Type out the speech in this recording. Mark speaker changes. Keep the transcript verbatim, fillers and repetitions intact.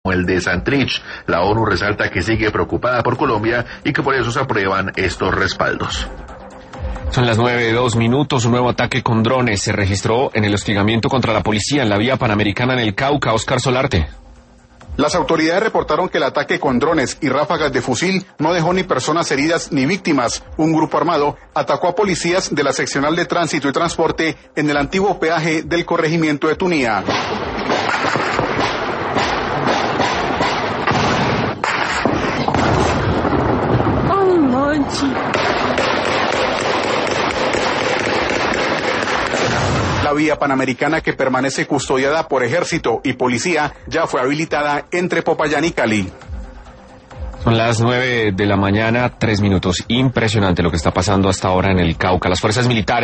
Speaker 1: el de Santrich. La ONU resalta que sigue preocupada por Colombia y que por eso se aprueban estos respaldos.
Speaker 2: Son las nueve, dos minutos. Un nuevo ataque con drones se registró en el hostigamiento contra la policía en la vía panamericana en el Cauca. Oscar Solarte.
Speaker 3: Las autoridades reportaron que el ataque con drones y ráfagas de fusil no dejó ni personas heridas ni víctimas. Un grupo armado atacó a policías de la seccional de tránsito y transporte en el antiguo peaje del corregimiento de Tunía. La vía panamericana, que permanece custodiada por ejército y policía, ya fue habilitada entre Popayán y Cali.
Speaker 2: Son las nueve de la mañana, tres minutos. Impresionante lo que está pasando hasta ahora en el Cauca. Las fuerzas militares